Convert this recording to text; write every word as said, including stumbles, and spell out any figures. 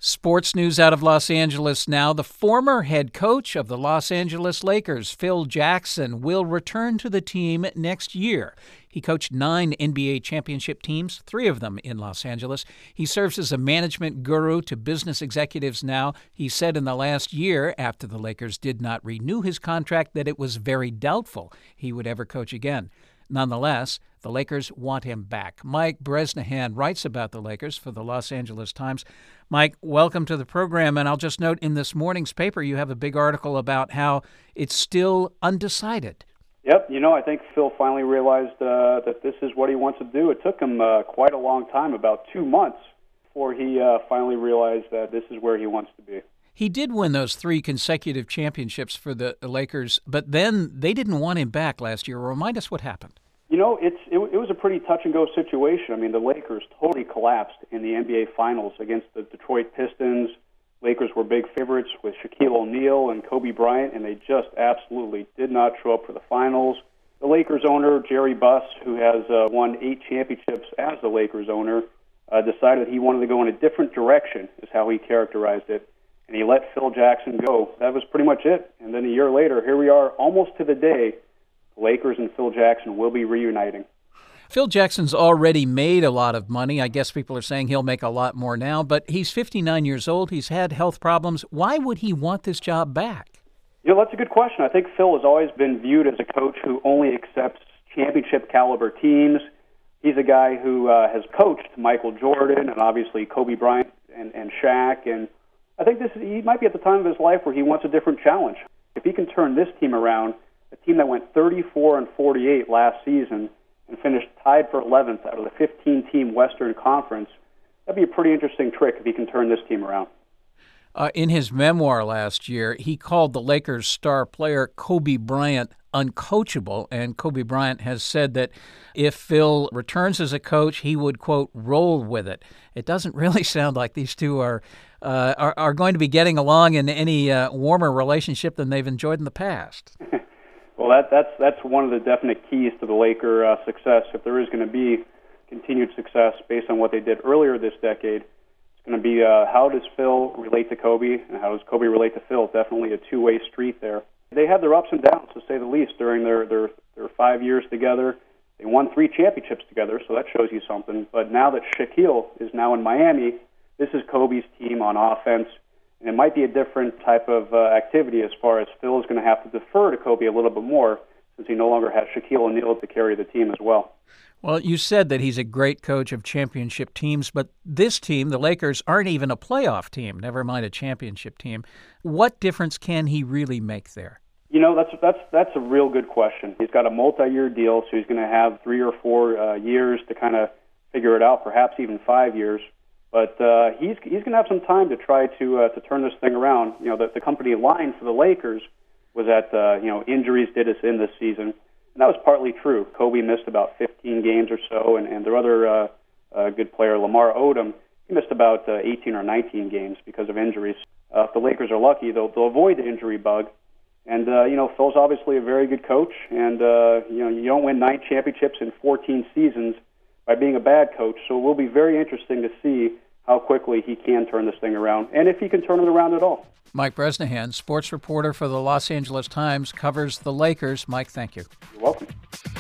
Sports news out of Los Angeles now. The former head coach of the Los Angeles Lakers, Phil Jackson, will return to the team next year. He coached nine N B A championship teams, three of them in Los Angeles. He serves as a management guru to business executives now. He said in the last year, after the Lakers did not renew his contract, that it was very doubtful he would ever coach again. Nonetheless, the Lakers want him back. Mike Bresnahan writes about the Lakers for the Los Angeles Times. Mike, welcome to the program. And I'll just note in this morning's paper, you have a big article about how it's still undecided. Yep. You know, I think Phil finally realized uh, that this is what he wants to do. It took him uh, quite a long time, about two months, before he uh, finally realized that this is where he wants to be. He did win those three consecutive championships for the Lakers, but then they didn't want him back last year. Remind us what happened. You know, it's it, it was a pretty touch-and-go situation. I mean, the Lakers totally collapsed in the N B A Finals against the Detroit Pistons. Lakers were big favorites with Shaquille O'Neal and Kobe Bryant, and they just absolutely did not show up for the finals. The Lakers owner, Jerry Buss, who has uh, won eight championships as the Lakers owner, uh, decided he wanted to go in a different direction, is how he characterized it. And he let Phil Jackson go. That was pretty much it. And then a year later, here we are, almost to the day, the Lakers and Phil Jackson will be reuniting. Phil Jackson's already made a lot of money. I guess people are saying he'll make a lot more now, but he's fifty-nine years old. He's had health problems. Why would he want this job back? You know, that's a good question. I think Phil has always been viewed as a coach who only accepts championship-caliber teams. He's a guy who uh, has coached Michael Jordan and obviously Kobe Bryant and, and Shaq, and I think this he might be at the time of his life where he wants a different challenge. If he can turn this team around, a team that went thirty-four and forty-eight last season and finished tied for eleventh out of the fifteen-team Western Conference, that'd be a pretty interesting trick if he can turn this team around. Uh, in his memoir last year, he called the Lakers' star player Kobe Bryant uncoachable, and Kobe Bryant has said that if Phil returns as a coach, he would, quote, roll with it. It doesn't really sound like these two are uh, are, are going to be getting along in any uh, warmer relationship than they've enjoyed in the past. Well, that, that's that's one of the definite keys to the Laker uh, success. If there is going to be continued success based on what they did earlier this decade, it's going to be uh, how does Phil relate to Kobe and how does Kobe relate to Phil? Definitely a two-way street there. They had their ups and downs, to say the least, during their, their, their five years together. They won three championships together, so that shows you something. But now that Shaquille is now in Miami, this is Kobe's team on offense. And it might be a different type of uh, activity as far as Phil is going to have to defer to Kobe a little bit more since he no longer has Shaquille O'Neal to carry the team as well. Well, you said that he's a great coach of championship teams, but this team, the Lakers, aren't even a playoff team, never mind a championship team. What difference can he really make there? You know, that's that's that's a real good question. He's got a multi-year deal, so he's going to have three or four uh, years to kind of figure it out, perhaps even five years. But uh, he's he's going to have some time to try to uh, to turn this thing around. You know, the, the company line for the Lakers was that uh, you know injuries did us in this season, and that was partly true. Kobe missed about fifteen games or so, and, and their other uh, uh, good player, Lamar Odom, he missed about uh, eighteen or nineteen games because of injuries. Uh, if the Lakers are lucky, they'll they'll avoid the injury bug. And uh, you know, Phil's obviously a very good coach, and uh, you know, you don't win nine championships in fourteen seasons by being a bad coach. So it will be very interesting to see how quickly he can turn this thing around, and if he can turn it around at all. Mike Bresnahan, sports reporter for the Los Angeles Times, covers the Lakers. Mike, thank you. You're welcome.